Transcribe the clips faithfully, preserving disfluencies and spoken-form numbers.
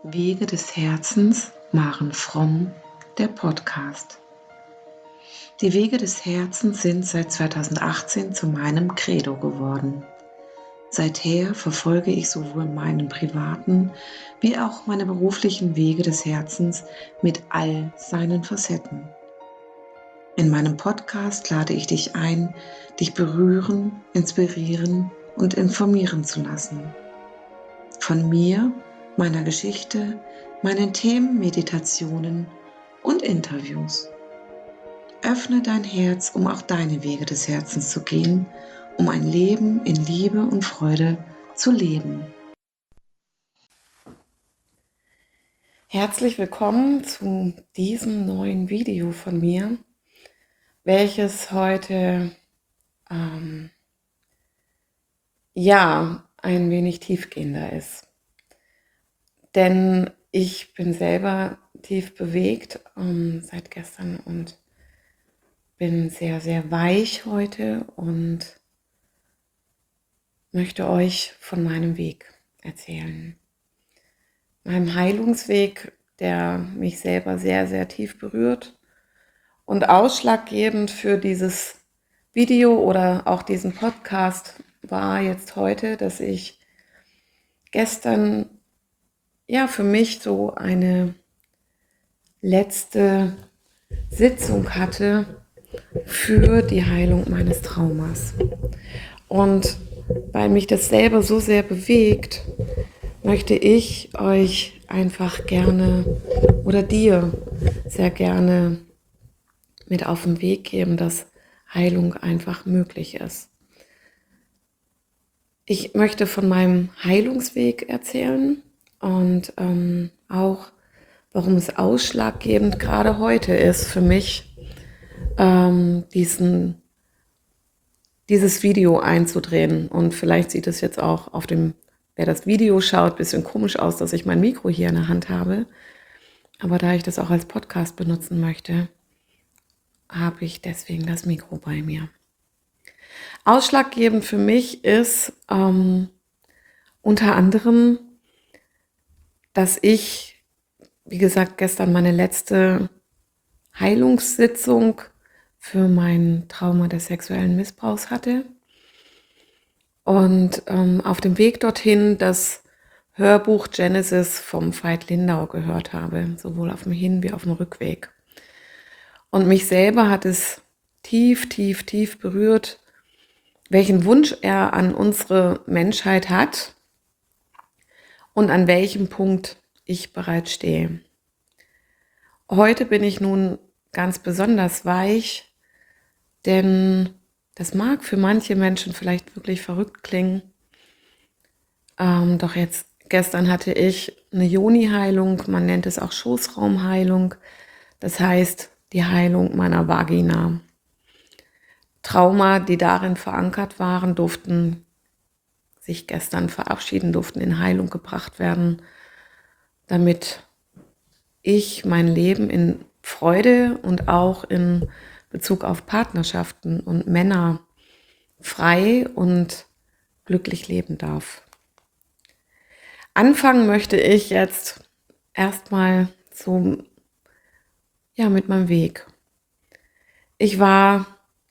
Wege des Herzens, Maren Fromm, der Podcast. Die Wege des Herzens sind seit zweitausendachtzehn zu meinem Credo geworden. Seither verfolge ich sowohl meinen privaten wie auch meine beruflichen Wege des Herzens mit all seinen Facetten. In meinem Podcast lade ich dich ein, dich berühren, inspirieren und informieren zu lassen. Von mir, meiner Geschichte, meinen Themen, Meditationen und Interviews. Öffne dein Herz, um auch deine Wege des Herzens zu gehen, um ein Leben in Liebe und Freude zu leben. Herzlich willkommen zu diesem neuen Video von mir, welches heute ähm, ja ein wenig tiefgehender ist. Denn ich bin selber tief bewegt ähm, seit gestern und bin sehr, sehr weich heute und möchte euch von meinem Weg erzählen. Meinem Heilungsweg, der mich selber sehr, sehr tief berührt und ausschlaggebend für dieses Video oder auch diesen Podcast war jetzt heute, dass ich gestern ja für mich so eine letzte Sitzung hatte für die Heilung meines Traumas. Und weil mich das selber so sehr bewegt, möchte ich euch einfach gerne oder dir sehr gerne mit auf den Weg geben, dass Heilung einfach möglich ist. Ich möchte von meinem Heilungsweg erzählen und ähm, auch, warum es ausschlaggebend gerade heute ist für mich, ähm, diesen, dieses Video einzudrehen. Und vielleicht sieht es jetzt auch auf dem, wer das Video schaut, ein bisschen komisch aus, dass ich mein Mikro hier in der Hand habe. Aber da ich das auch als Podcast benutzen möchte, habe ich deswegen das Mikro bei mir. Ausschlaggebend für mich ist ähm, unter anderem, dass ich, wie gesagt, gestern meine letzte Heilungssitzung für mein Trauma des sexuellen Missbrauchs hatte und ähm, auf dem Weg dorthin das Hörbuch Genesis vom Veit Lindau gehört habe, sowohl auf dem Hin- wie auf dem Rückweg. Und mich selber hat es tief, tief, tief berührt, welchen Wunsch er an unsere Menschheit hat und an welchem Punkt ich bereits stehe. Heute bin ich nun ganz besonders weich, denn das mag für manche Menschen vielleicht wirklich verrückt klingen. Ähm, doch jetzt, gestern hatte ich eine Yoni-Heilung, man nennt es auch Schoßraumheilung. Das heißt, die Heilung meiner Vagina. Trauma, die darin verankert waren, durften sich gestern verabschieden, durften in Heilung gebracht werden, damit ich mein Leben in Freude und auch in Bezug auf Partnerschaften und Männer frei und glücklich leben darf. Anfangen möchte ich jetzt erstmal so, ja, mit meinem Weg. Ich war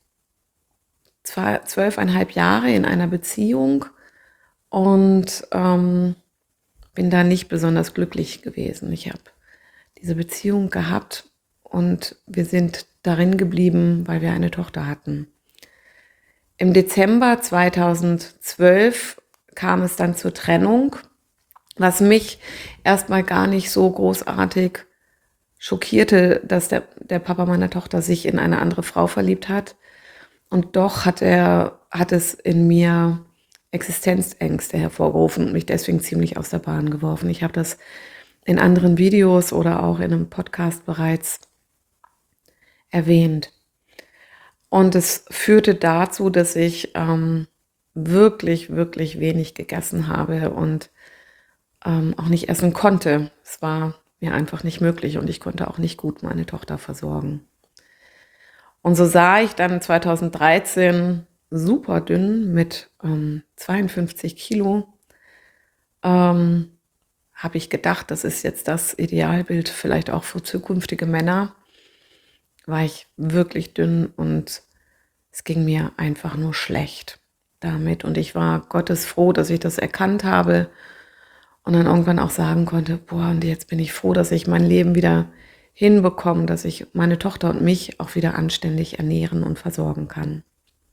zwar zwölfeinhalb Jahre in einer Beziehung und ähm, bin da nicht besonders glücklich gewesen. Ich habe diese Beziehung gehabt und wir sind darin geblieben, weil wir eine Tochter hatten. Im Dezember zweitausendzwölf kam es dann zur Trennung, was mich erstmal gar nicht so großartig schockierte, dass der, der Papa meiner Tochter sich in eine andere Frau verliebt hat. Und doch hat er, hat es in mir Existenzängste hervorgerufen und mich deswegen ziemlich aus der Bahn geworfen. Ich habe das in anderen Videos oder auch in einem Podcast bereits erwähnt. Und es führte dazu, dass ich ähm, wirklich, wirklich wenig gegessen habe und ähm, auch nicht essen konnte. Es war mir einfach nicht möglich und ich konnte auch nicht gut meine Tochter versorgen. Und so sah ich dann zweitausenddreizehn super dünn mit ähm, zweiundfünfzig Kilo, ähm, habe ich gedacht, das ist jetzt das Idealbild vielleicht auch für zukünftige Männer, war ich wirklich dünn und es ging mir einfach nur schlecht damit. Und ich war Gottes froh, dass ich das erkannt habe und dann irgendwann auch sagen konnte, boah, und jetzt bin ich froh, dass ich mein Leben wieder hinbekomme, dass ich meine Tochter und mich auch wieder anständig ernähren und versorgen kann.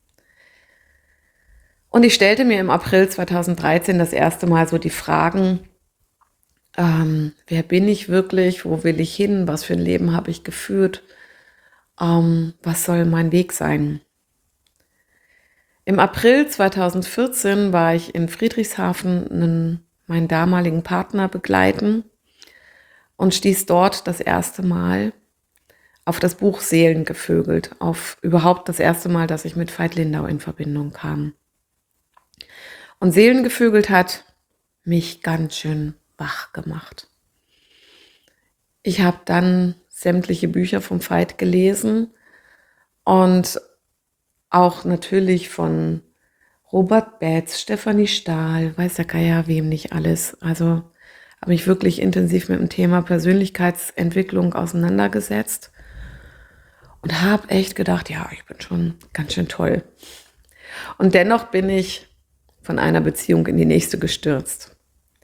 Und ich stellte mir im April zweitausenddreizehn das erste Mal so die Fragen, ähm, wer bin ich wirklich, wo will ich hin, was für ein Leben habe ich geführt, ähm, was soll mein Weg sein? Im April zweitausendvierzehn war ich in Friedrichshafen, einen, meinen damaligen Partner begleiten und stieß dort das erste Mal auf das Buch Seelengevögelt, auf überhaupt das erste Mal, dass ich mit Veit Lindau in Verbindung kam. Und Seelengevögelt hat mich ganz schön wach gemacht. Ich habe dann sämtliche Bücher vom Veit gelesen und auch natürlich von Robert Betz, Stefanie Stahl, weiß der Geier, wem nicht alles. Also habe mich wirklich intensiv mit dem Thema Persönlichkeitsentwicklung auseinandergesetzt und habe echt gedacht, ja, ich bin schon ganz schön toll. Und dennoch bin ich von einer Beziehung in die nächste gestürzt.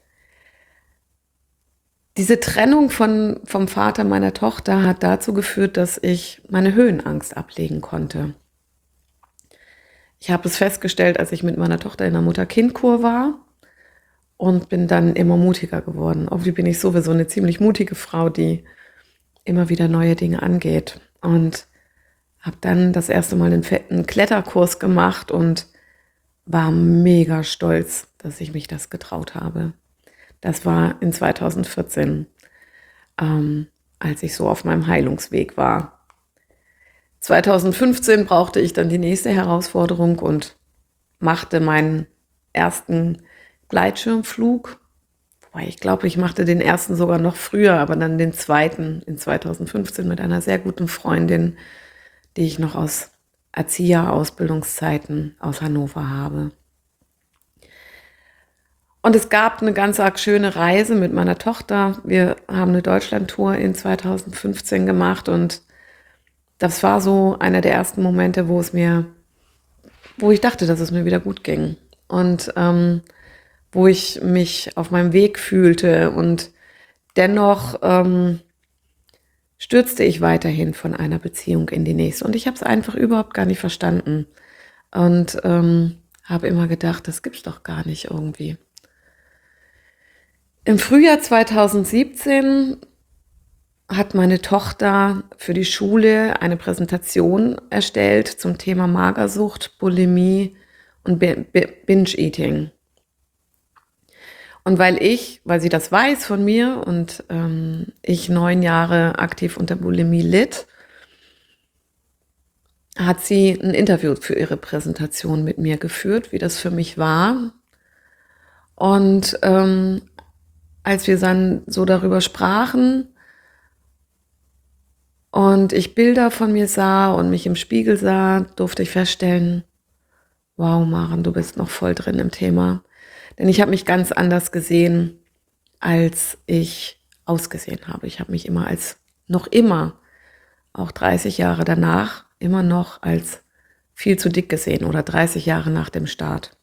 Diese Trennung von, vom Vater meiner Tochter hat dazu geführt, dass ich meine Höhenangst ablegen konnte. Ich habe es festgestellt, als ich mit meiner Tochter in der Mutter-Kind-Kur war und bin dann immer mutiger geworden. Irgendwie bin ich sowieso eine ziemlich mutige Frau, die immer wieder neue Dinge angeht. Und habe dann das erste Mal einen fetten Kletterkurs gemacht und war mega stolz, dass ich mich das getraut habe. Das war in zweitausendvierzehn, ähm, als ich so auf meinem Heilungsweg war. zweitausendfünfzehn brauchte ich dann die nächste Herausforderung und machte meinen ersten Gleitschirmflug. Wobei ich glaube, ich machte den ersten sogar noch früher, aber dann den zweiten in zweitausendfünfzehn mit einer sehr guten Freundin, die ich noch aus Erzieher-Ausbildungszeiten aus Hannover habe. Und es gab eine ganz arg schöne Reise mit meiner Tochter. Wir haben eine Deutschlandtour in zweitausendfünfzehn gemacht und das war so einer der ersten Momente, wo es mir, wo ich dachte, dass es mir wieder gut ging und ähm, wo ich mich auf meinem Weg fühlte und dennoch ähm, stürzte ich weiterhin von einer Beziehung in die nächste und ich habe es einfach überhaupt gar nicht verstanden und ähm, habe immer gedacht, das gibt's doch gar nicht irgendwie. Im Frühjahr zweitausendsiebzehn hat meine Tochter für die Schule eine Präsentation erstellt zum Thema Magersucht, Bulimie und Binge-Eating. Und weil ich, weil sie das weiß von mir und ähm, ich neun Jahre aktiv unter Bulimie litt, hat sie ein Interview für ihre Präsentation mit mir geführt, wie das für mich war. Und ähm, als wir dann so darüber sprachen, und ich Bilder von mir sah und mich im Spiegel sah, durfte ich feststellen, wow, Maren, du bist noch voll drin im Thema. Denn ich habe mich ganz anders gesehen, als ich ausgesehen habe. Ich habe mich immer als, noch immer, auch dreißig Jahre danach, immer noch als viel zu dick gesehen oder dreißig Jahre nach dem Start.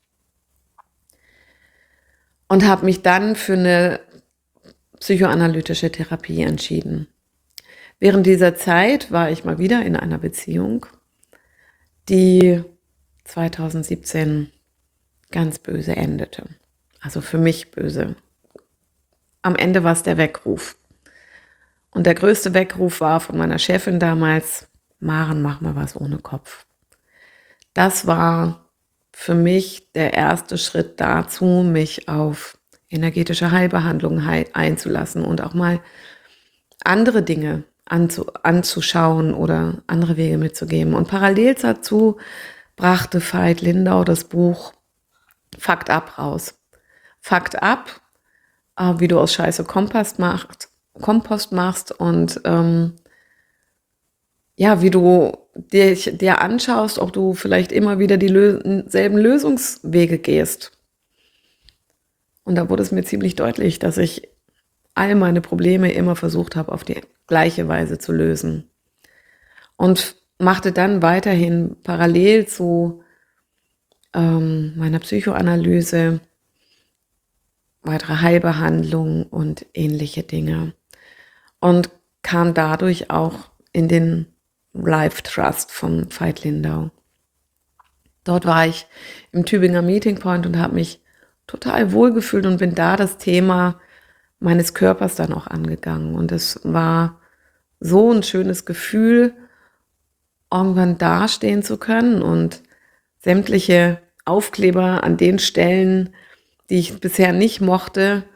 Und habe mich dann für eine psychoanalytische Therapie entschieden. Während dieser Zeit war ich mal wieder in einer Beziehung, die zweitausendsiebzehn ganz böse endete. Also für mich böse. Am Ende war es der Weckruf. Und der größte Weckruf war von meiner Chefin damals, Maren, mach mal was ohne Kopf. Das war für mich der erste Schritt dazu, mich auf energetische Heilbehandlung einzulassen und auch mal andere Dinge anzu, anzuschauen oder andere Wege mitzugeben. Und parallel dazu brachte Veit Lindau das Buch Fakt ab raus. Fakt ab, äh, wie du aus Scheiße Kompost machst, Kompost machst und ähm, ja, wie du dir, dir anschaust, ob du vielleicht immer wieder die Lö- selben Lösungswege gehst. Und da wurde es mir ziemlich deutlich, dass ich all meine Probleme immer versucht habe, auf die gleiche Weise zu lösen. Und machte dann weiterhin parallel zu ähm, meiner Psychoanalyse weitere Heilbehandlungen und ähnliche Dinge. Und kam dadurch auch in den Life Trust von Veit Lindau. Dort war ich im Tübinger Meeting Point und habe mich total wohlgefühlt und bin da das Thema meines Körpers dann auch angegangen. Und es war so ein schönes Gefühl, irgendwann dastehen zu können und sämtliche Aufkleber an den Stellen, die ich bisher nicht mochte,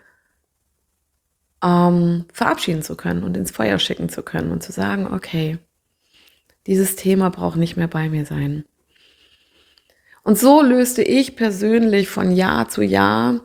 ähm, verabschieden zu können und ins Feuer schicken zu können und zu sagen, okay, dieses Thema braucht nicht mehr bei mir sein. Und so löste ich persönlich von Jahr zu Jahr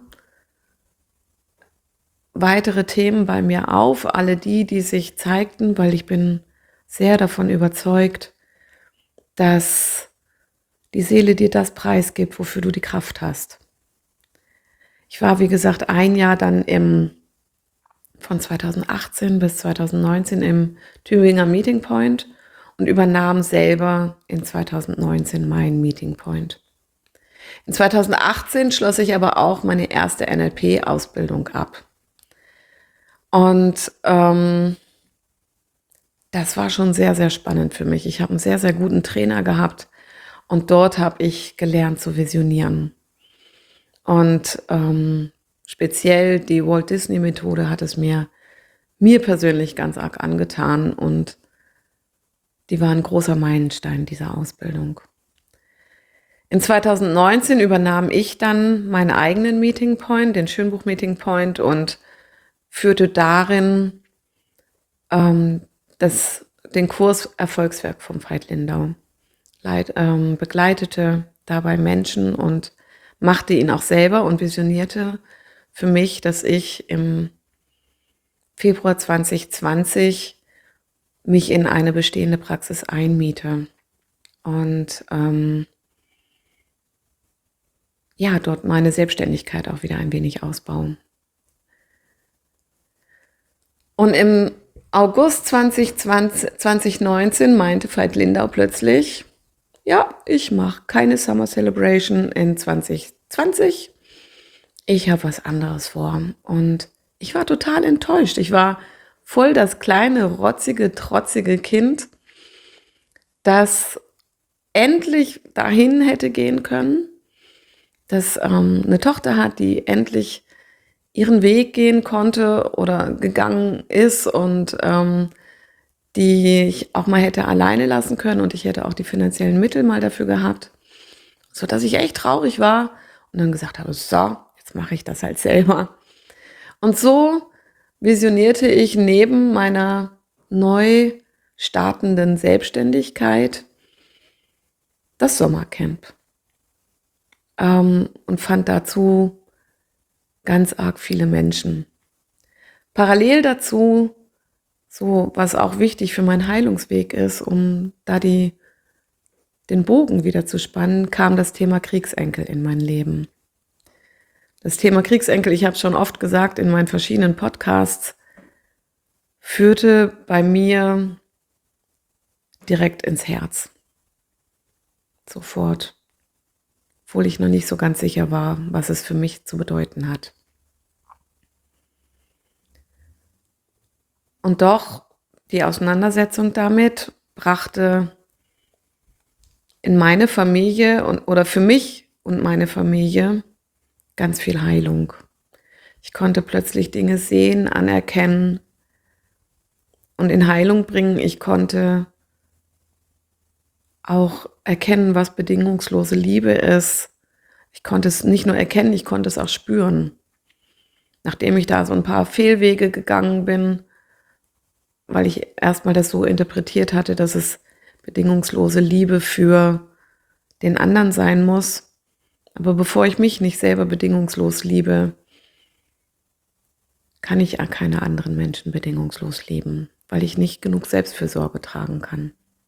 weitere Themen bei mir auf, alle die, die sich zeigten, weil ich bin sehr davon überzeugt, dass die Seele dir das preisgibt, wofür du die Kraft hast. Ich war, wie gesagt, ein Jahr dann im, von zweitausendachtzehn bis zweitausendneunzehn im Tübinger Meeting Point und übernahm selber in zweitausendneunzehn meinen Meeting Point. In zweitausendachtzehn schloss ich aber auch meine erste N L P-Ausbildung ab. Und ähm, das war schon sehr, sehr spannend für mich. Ich habe einen sehr, sehr guten Trainer gehabt und dort habe ich gelernt zu visionieren. Und ähm, speziell die Walt Disney Methode hat es mir, mir persönlich ganz arg angetan und die war ein großer Meilenstein dieser Ausbildung. In zweitausendneunzehn übernahm ich dann meinen eigenen Meeting Point, den Schönbuch Meeting Point, und führte darin ähm, das, den Kurs Erfolgswerk vom Veit Lindau. Leit, ähm, begleitete dabei Menschen und machte ihn auch selber und visionierte für mich, dass ich im Februar zweitausendzwanzig mich in eine bestehende Praxis einmiete und ähm, ja, dort meine Selbstständigkeit auch wieder ein wenig ausbauen. Und im August zwanzig neunzehn meinte Veit Lindau plötzlich, ja, ich mache keine Summer Celebration in zwanzig zwanzig. Ich habe was anderes vor. Und ich war total enttäuscht. Ich war voll das kleine, rotzige, trotzige Kind, das endlich dahin hätte gehen können, das ähm, eine Tochter hat, die endlich ihren Weg gehen konnte oder gegangen ist und ähm, die ich auch mal hätte alleine lassen können und ich hätte auch die finanziellen Mittel mal dafür gehabt, sodass ich echt traurig war und dann gesagt habe, so, jetzt mache ich das halt selber. Und so visionierte ich neben meiner neu startenden Selbstständigkeit das Sommercamp ähm, und fand dazu ganz arg viele Menschen. Parallel dazu, so was auch wichtig für meinen Heilungsweg ist, um da die, den Bogen wieder zu spannen, kam das Thema Kriegsenkel in mein Leben. Das Thema Kriegsenkel, ich habe es schon oft gesagt in meinen verschiedenen Podcasts, führte bei mir direkt ins Herz. Sofort. Obwohl ich noch nicht so ganz sicher war, was es für mich zu bedeuten hat. Und doch, die Auseinandersetzung damit brachte in meine Familie und, oder für mich und meine Familie ganz viel Heilung. Ich konnte plötzlich Dinge sehen, anerkennen und in Heilung bringen. Ich konnte auch erkennen, was bedingungslose Liebe ist. Ich konnte es nicht nur erkennen, ich konnte es auch spüren. Nachdem ich da so ein paar Fehlwege gegangen bin, weil ich erstmal das so interpretiert hatte, dass es bedingungslose Liebe für den anderen sein muss. Aber bevor ich mich nicht selber bedingungslos liebe, kann ich auch keine anderen Menschen bedingungslos lieben, weil ich nicht genug Selbstfürsorge tragen kann.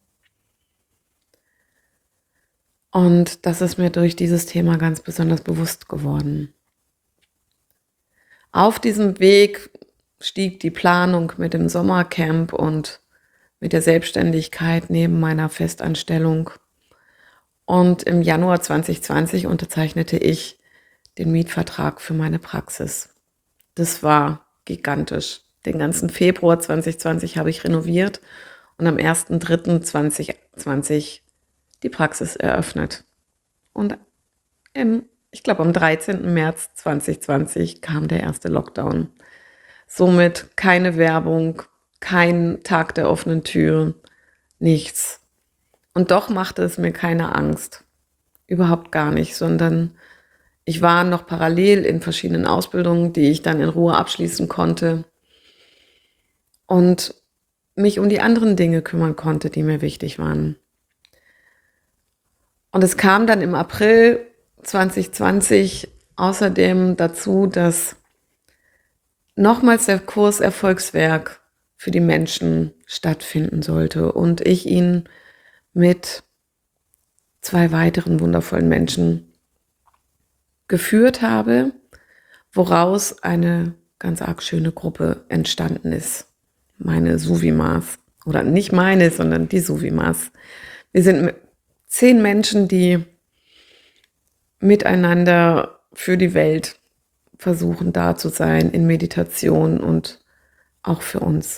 Und das ist mir durch dieses Thema ganz besonders bewusst geworden. Auf diesem Weg stieg die Planung mit dem Sommercamp und mit der Selbstständigkeit neben meiner Festanstellung. Und im Januar zwanzig zwanzig unterzeichnete ich den Mietvertrag für meine Praxis. Das war gigantisch. Den ganzen Februar zwanzig zwanzig habe ich renoviert und am ersten dritten zweitausendzwanzig die Praxis eröffnet. Und im, ich glaube am dreizehnten März zwanzig zwanzig kam der erste Lockdown. Somit keine Werbung, kein Tag der offenen Tür, nichts. Und doch machte es mir keine Angst. Überhaupt gar nicht, sondern ich war noch parallel in verschiedenen Ausbildungen, die ich dann in Ruhe abschließen konnte und mich um die anderen Dinge kümmern konnte, die mir wichtig waren. Und es kam dann im April zwanzig zwanzig außerdem dazu, dass nochmals der Kurs Erfolgswerk für die Menschen stattfinden sollte und ich ihn mit zwei weiteren wundervollen Menschen geführt habe, woraus eine ganz arg schöne Gruppe entstanden ist. Meine Suvimas. Oder nicht meine, sondern die Suvimas. Wir sind zehn Menschen, die miteinander für die Welt versuchen, da zu sein in Meditation und auch für uns.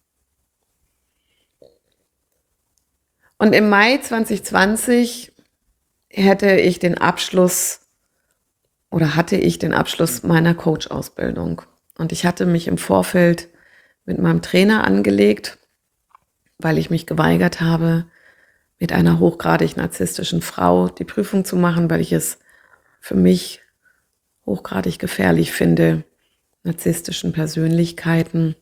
Und im Mai zwanzig zwanzig hätte ich den Abschluss oder hatte ich den Abschluss meiner Coach-Ausbildung. Und ich hatte mich im Vorfeld mit meinem Trainer angelegt, weil ich mich geweigert habe, mit einer hochgradig narzisstischen Frau die Prüfung zu machen, weil ich es für mich hochgradig gefährlich finde, narzisstischen Persönlichkeiten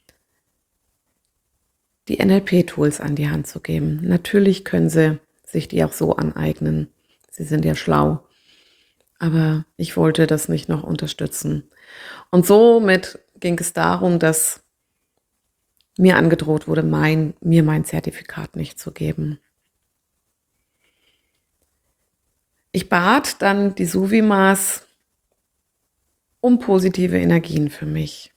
die N L P-Tools an die Hand zu geben. Natürlich können sie sich die auch so aneignen. Sie sind ja schlau. Aber ich wollte das nicht noch unterstützen. Und somit ging es darum, dass mir angedroht wurde, mein, mir mein Zertifikat nicht zu geben. Ich bat dann die Suvimas um positive Energien für mich.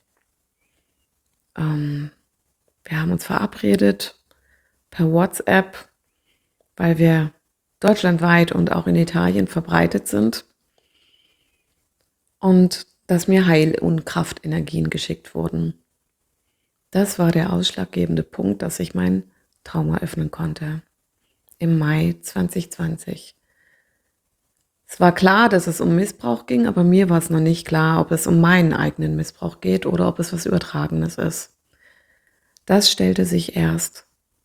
Ähm, wir haben uns verabredet per WhatsApp, weil wir deutschlandweit und auch in Italien verbreitet sind. Und dass mir Heil- und Kraftenergien geschickt wurden. Das war der ausschlaggebende Punkt, dass ich mein Trauma öffnen konnte. Im Mai zwanzig zwanzig. Es war klar, dass es um Missbrauch ging, aber mir war es noch nicht klar, ob es um meinen eigenen Missbrauch geht oder ob es was Übertragenes ist. Das stellte sich erst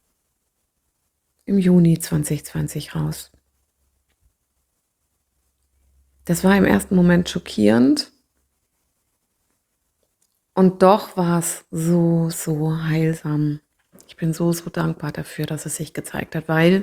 im Juni zwanzig zwanzig raus. Das war im ersten Moment schockierend und doch war es so, so heilsam. Ich bin so, so dankbar dafür, dass es sich gezeigt hat, weil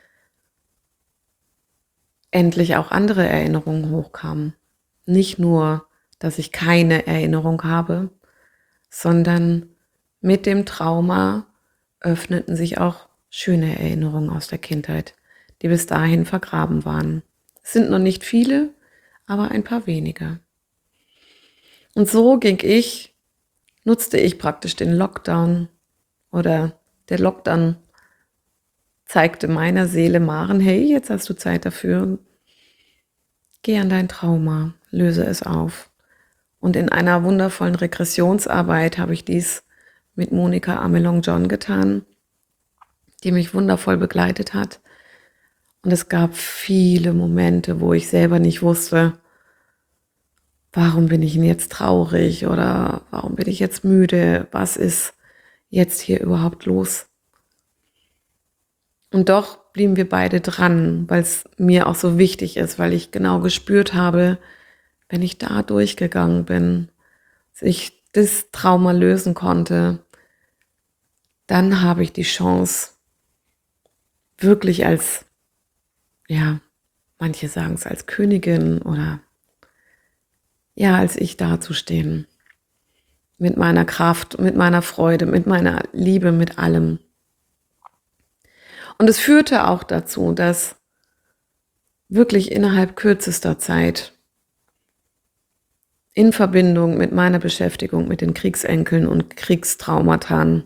endlich auch andere Erinnerungen hochkamen. Nicht nur, dass ich keine Erinnerung habe, sondern mit dem Trauma öffneten sich auch schöne Erinnerungen aus der Kindheit, die bis dahin vergraben waren. Es sind noch nicht viele, aber ein paar wenige. Und so ging ich, nutzte ich praktisch den Lockdown oder der Lockdown zeigte meiner Seele Maren, hey, jetzt hast du Zeit dafür, geh an dein Trauma, löse es auf. Und in einer wundervollen Regressionsarbeit habe ich dies mit Monika Amelong-John getan, die mich wundervoll begleitet hat. Und es gab viele Momente, wo ich selber nicht wusste, warum bin ich denn jetzt traurig oder warum bin ich jetzt müde, was ist jetzt hier überhaupt los? Und doch blieben wir beide dran, weil es mir auch so wichtig ist, weil ich genau gespürt habe, wenn ich da durchgegangen bin, dass ich das Trauma lösen konnte, dann habe ich die Chance, wirklich als, ja, manche sagen es als Königin oder ja, als ich dazustehen. Mit meiner Kraft, mit meiner Freude, mit meiner Liebe, mit allem. Und es führte auch dazu, dass wirklich innerhalb kürzester Zeit in Verbindung mit meiner Beschäftigung mit den Kriegsenkeln und Kriegstraumata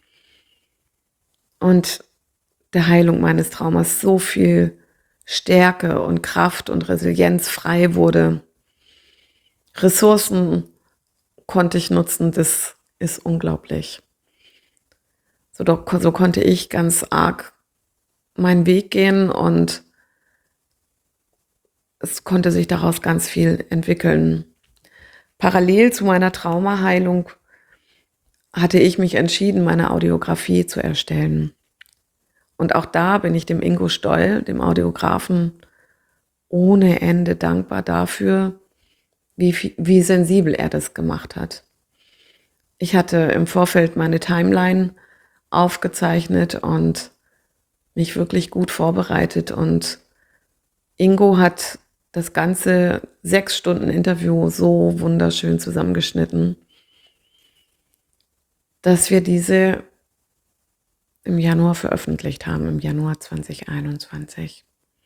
und der Heilung meines Traumas so viel Stärke und Kraft und Resilienz frei wurde. Ressourcen konnte ich nutzen, das ist unglaublich. So, doch, so konnte ich ganz arg meinen Weg gehen und es konnte sich daraus ganz viel entwickeln. Parallel zu meiner Traumaheilung hatte ich mich entschieden, meine Audiografie zu erstellen. Und auch da bin ich dem Ingo Stoll, dem Audiografen, ohne Ende dankbar dafür, wie, wie sensibel er das gemacht hat. Ich hatte im Vorfeld meine Timeline aufgezeichnet und mich wirklich gut vorbereitet. Und Ingo hat das ganze sechs Stunden Interview so wunderschön zusammengeschnitten, dass wir diese im Januar veröffentlicht haben, im Januar zwanzig einundzwanzig.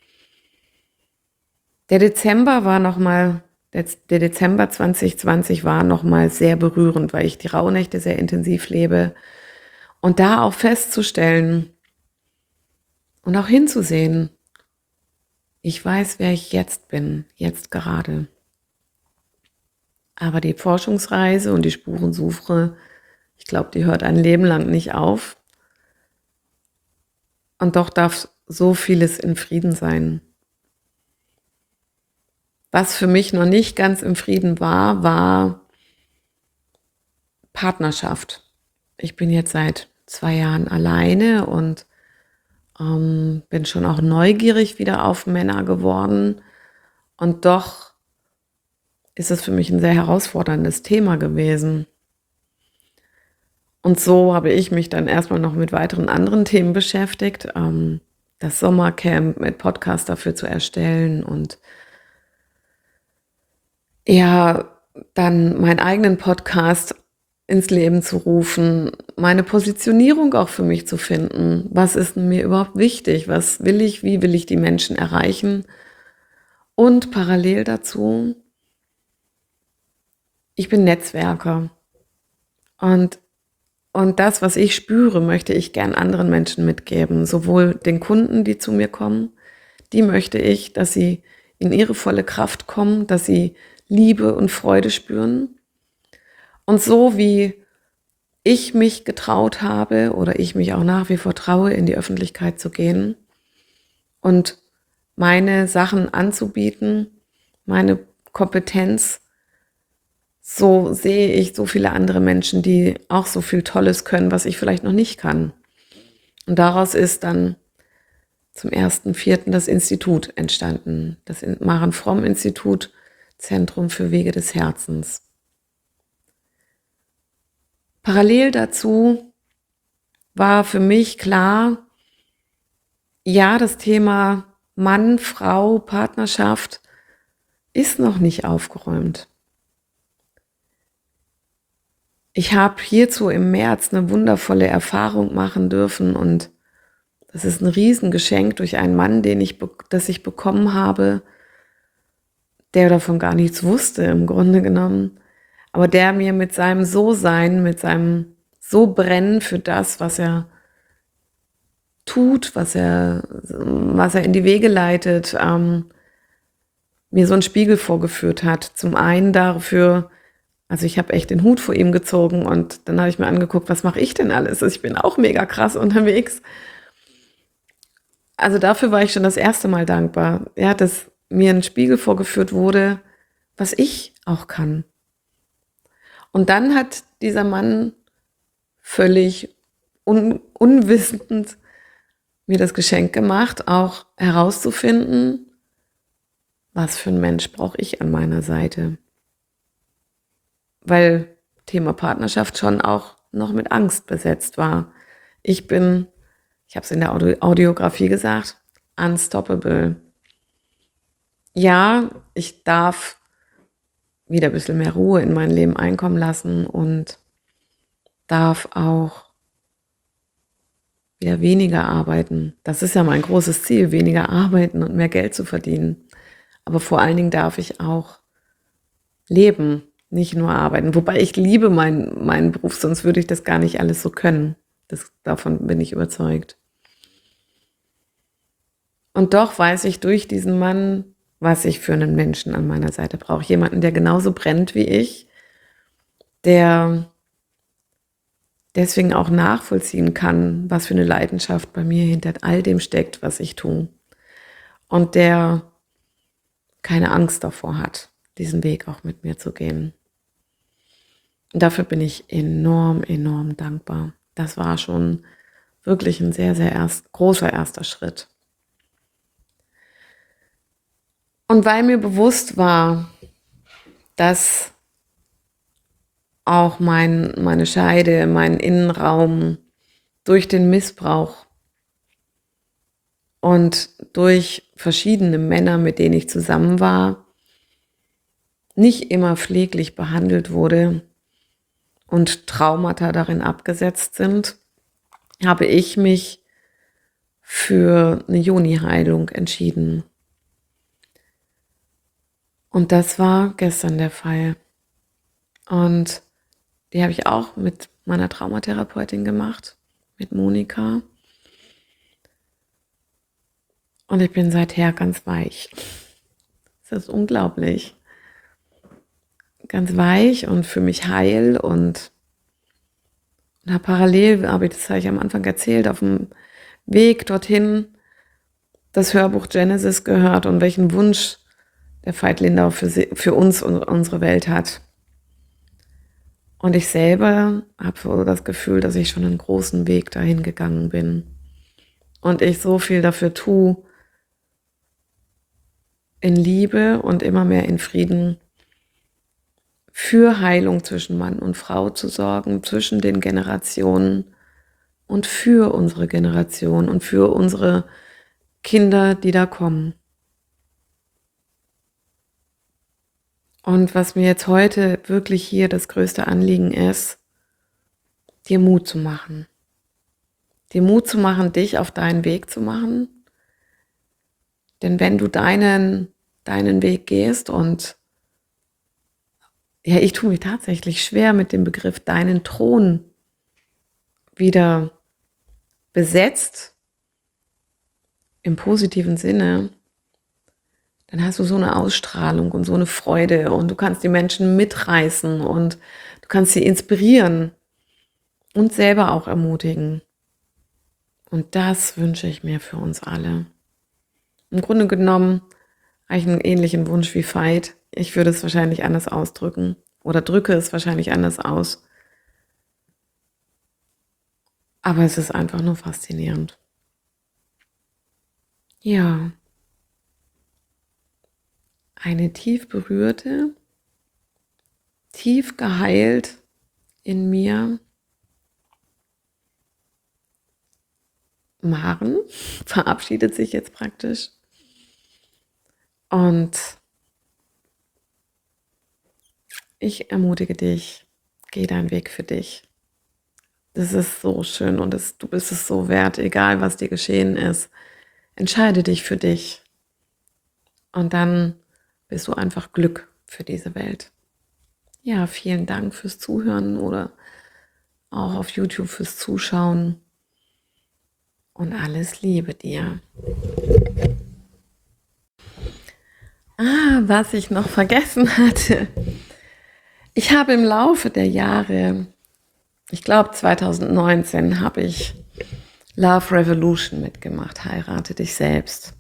Der Dezember war nochmal, der, der Dezember zwanzig zwanzig war nochmal sehr berührend, weil ich die Rauhnächte sehr intensiv lebe. Und da auch festzustellen und auch hinzusehen, ich weiß, wer ich jetzt bin, jetzt gerade. Aber die Forschungsreise und die Spurensuche, ich glaube, die hört ein Leben lang nicht auf. Und doch darf so vieles in Frieden sein. Was für mich noch nicht ganz im Frieden war, war Partnerschaft. Ich bin jetzt seit zwei Jahren alleine und ähm, bin schon auch neugierig wieder auf Männer geworden. Und doch ist es für mich ein sehr herausforderndes Thema gewesen. Und so habe ich mich dann erstmal noch mit weiteren anderen Themen beschäftigt, ähm, das Sommercamp mit Podcast dafür zu erstellen und ja, dann meinen eigenen Podcast ins Leben zu rufen, meine Positionierung auch für mich zu finden. Was ist mir überhaupt wichtig? Was will ich? Wie will ich die Menschen erreichen? Und parallel dazu, ich bin Netzwerker und Und das, was ich spüre, möchte ich gern anderen Menschen mitgeben. Sowohl den Kunden, die zu mir kommen, die möchte ich, dass sie in ihre volle Kraft kommen, dass sie Liebe und Freude spüren. Und so wie ich mich getraut habe oder ich mich auch nach wie vor traue, in die Öffentlichkeit zu gehen und meine Sachen anzubieten, meine Kompetenz, so sehe ich so viele andere Menschen, die auch so viel Tolles können, was ich vielleicht noch nicht kann. Und daraus ist dann zum ersten Vierten das Institut entstanden, das Maren Fromm Institut, Zentrum für Wege des Herzens. Parallel dazu war für mich klar, ja, das Thema Mann, Frau, Partnerschaft ist noch nicht aufgeräumt. Ich habe hierzu im März eine wundervolle Erfahrung machen dürfen und das ist ein Riesengeschenk durch einen Mann, den ich, das ich bekommen habe, der davon gar nichts wusste im Grunde genommen, aber der mir mit seinem So-Sein, mit seinem So-Brennen für das, was er tut, was er, was er in die Wege leitet, ähm, mir so einen Spiegel vorgeführt hat. Zum einen dafür, also ich habe echt den Hut vor ihm gezogen und dann habe ich mir angeguckt, was mache ich denn alles? Ich bin auch mega krass unterwegs. Also dafür war ich schon das erste Mal dankbar. Ja, dass mir ein Spiegel vorgeführt wurde, was ich auch kann. Und dann hat dieser Mann völlig un unwissend mir das Geschenk gemacht, auch herauszufinden, was für ein Mensch brauche ich an meiner Seite. Weil Thema Partnerschaft schon auch noch mit Angst besetzt war. Ich bin, ich habe es in der Audi Audiografie gesagt, unstoppable. Ja, ich darf wieder ein bisschen mehr Ruhe in mein Leben einkommen lassen und darf auch wieder weniger arbeiten. Das ist ja mein großes Ziel, weniger arbeiten und mehr Geld zu verdienen. Aber vor allen Dingen darf ich auch leben. nicht nur arbeiten. Wobei ich liebe meinen, meinen Beruf, sonst würde ich das gar nicht alles so können. Das, davon bin ich überzeugt. Und doch weiß ich durch diesen Mann, was ich für einen Menschen an meiner Seite brauche. Jemanden, der genauso brennt wie ich, der deswegen auch nachvollziehen kann, was für eine Leidenschaft bei mir hinter all dem steckt, was ich tue. Und der keine Angst davor hat, diesen Weg auch mit mir zu gehen. Und dafür bin ich enorm, enorm dankbar. Das war schon wirklich ein sehr, sehr erst, großer erster Schritt. Und weil mir bewusst war, dass auch mein, meine Scheide, mein Innenraum durch den Missbrauch und durch verschiedene Männer, mit denen ich zusammen war, nicht immer pfleglich behandelt wurde und Traumata darin abgesetzt sind, habe ich mich für eine Joni-Heilung entschieden. Und das war gestern der Fall. Und die habe ich auch mit meiner Traumatherapeutin gemacht, mit Monika. Und ich bin seither ganz weich. Das ist unglaublich. Ganz weich und für mich heil. Und, und habe parallel, aber das habe ich am Anfang erzählt, auf dem Weg dorthin das Hörbuch Genesis gehört und welchen Wunsch der Veit Lindau für, sie, für uns und unsere Welt hat. Und ich selber habe so das Gefühl, dass ich schon einen großen Weg dahin gegangen bin. Und ich so viel dafür tue, in Liebe und immer mehr in Frieden für Heilung zwischen Mann und Frau zu sorgen, zwischen den Generationen und für unsere Generation und für unsere Kinder, die da kommen. Und was mir jetzt heute wirklich hier das größte Anliegen ist, dir Mut zu machen. Dir Mut zu machen, dich auf deinen Weg zu machen. Denn wenn du deinen, deinen Weg gehst und ja, ich tue mich tatsächlich schwer mit dem Begriff deinen Thron wieder besetzt, im positiven Sinne, dann hast du so eine Ausstrahlung und so eine Freude und du kannst die Menschen mitreißen und du kannst sie inspirieren und selber auch ermutigen. Und das wünsche ich mir für uns alle. Im Grunde genommen habe ich einen ähnlichen Wunsch wie Veit. Ich würde es wahrscheinlich anders ausdrücken oder drücke es wahrscheinlich anders aus. Aber es ist einfach nur faszinierend. Ja. Eine tief berührte, tief geheilt in mir Maren verabschiedet sich jetzt praktisch. Und ich ermutige dich, geh deinen Weg für dich. Das ist so schön und das, du bist es so wert, egal was dir geschehen ist. Entscheide dich für dich. Und dann bist du einfach Glück für diese Welt. Ja, vielen Dank fürs Zuhören oder auch auf YouTube fürs Zuschauen. Und alles Liebe dir. Ah, was ich noch vergessen hatte. Ich habe im Laufe der Jahre, ich glaube zwanzig neunzehn, habe ich Love Revolution mitgemacht, heirate dich selbst.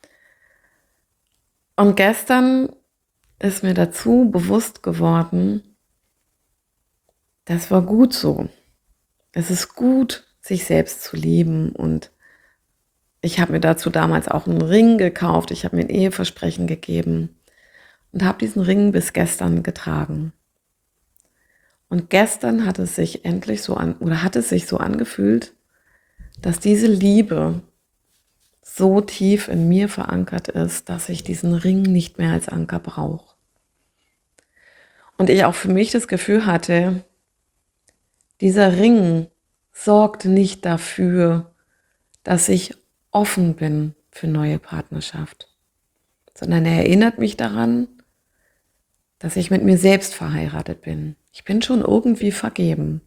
Und gestern ist mir dazu bewusst geworden, das war gut so. Es ist gut, sich selbst zu lieben und ich habe mir dazu damals auch einen Ring gekauft, ich habe mir ein Eheversprechen gegeben und habe diesen Ring bis gestern getragen. Und gestern hat es sich endlich so an, oder hat es sich so angefühlt, dass diese Liebe so tief in mir verankert ist, dass ich diesen Ring nicht mehr als Anker brauche. Und ich auch für mich das Gefühl hatte, dieser Ring sorgt nicht dafür, dass ich offen bin für neue Partnerschaft, sondern er erinnert mich daran, dass ich mit mir selbst verheiratet bin. Ich bin schon irgendwie vergeben.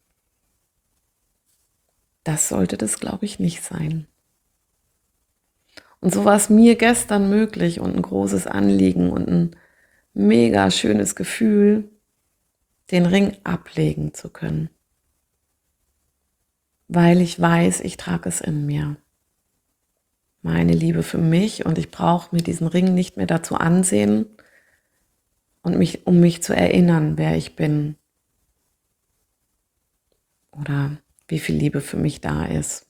Das sollte das, glaube ich, nicht sein. Und so war es mir gestern möglich und ein großes Anliegen und ein mega schönes Gefühl, den Ring ablegen zu können. Weil ich weiß, ich trage es in mir. Meine Liebe für mich, und ich brauche mir diesen Ring nicht mehr dazu ansehen und mich, um mich zu erinnern, wer ich bin. Oder wie viel Liebe für mich da ist.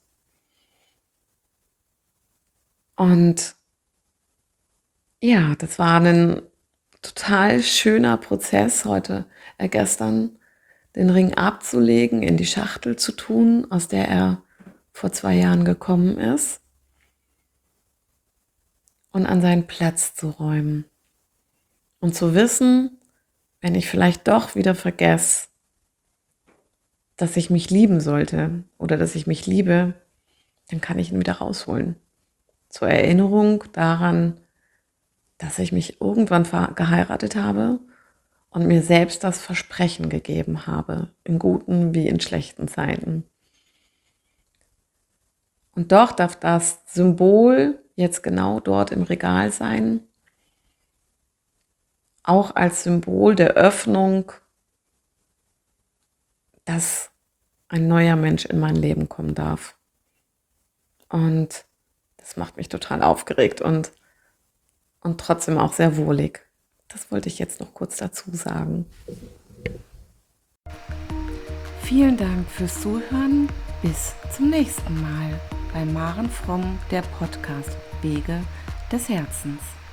Und ja, das war ein total schöner Prozess heute, äh, gestern, den Ring abzulegen, in die Schachtel zu tun, aus der er vor zwei Jahren gekommen ist, und an seinen Platz zu räumen. Und zu wissen, wenn ich vielleicht doch wieder vergesse, dass ich mich lieben sollte oder dass ich mich liebe, dann kann ich ihn wieder rausholen. Zur Erinnerung daran, dass ich mich irgendwann geheiratet habe und mir selbst das Versprechen gegeben habe, in guten wie in schlechten Zeiten. Und doch darf das Symbol jetzt genau dort im Regal sein, auch als Symbol der Öffnung, dass ein neuer Mensch in mein Leben kommen darf. Und das macht mich total aufgeregt und, und trotzdem auch sehr wohlig. Das wollte ich jetzt noch kurz dazu sagen. Vielen Dank fürs Zuhören. Bis zum nächsten Mal bei Maren Fromm, der Podcast Wege des Herzens.